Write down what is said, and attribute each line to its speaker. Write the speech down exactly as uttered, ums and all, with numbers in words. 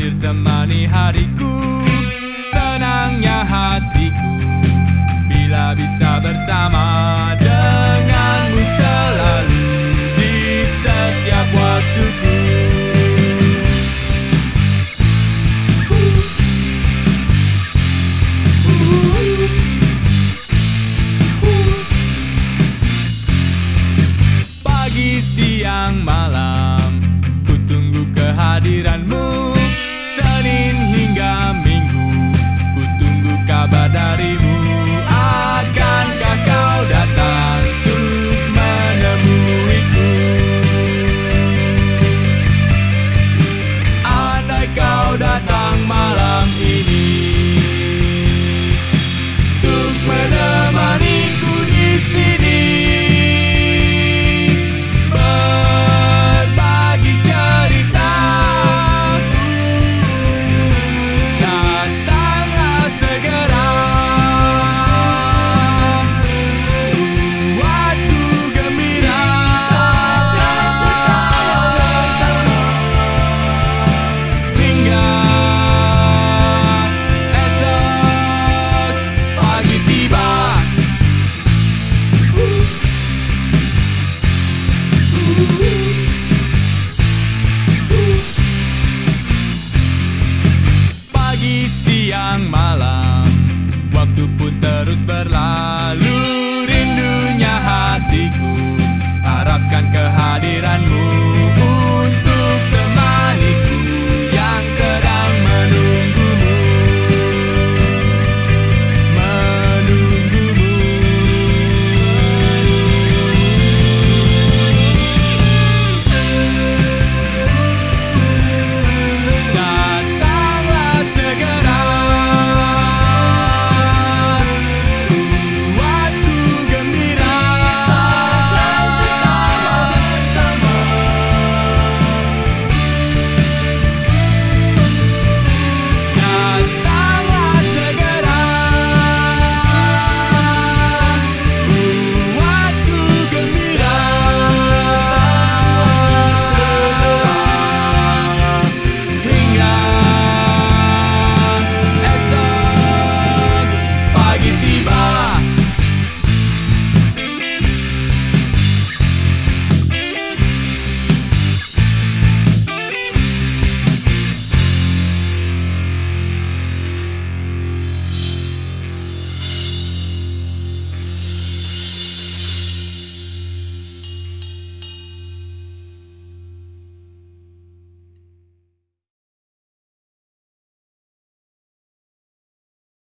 Speaker 1: hadir temani hariku. Senangnya hatiku bila bisa bersama denganmu selalu di setiap waktuku. Pagi, siang, malam ku tunggu kehadiranmu. Senin hingga Minggu ku tunggu kabar darimu. Akankah kau datang untuk menemuiku? Andai kau datang malam ini,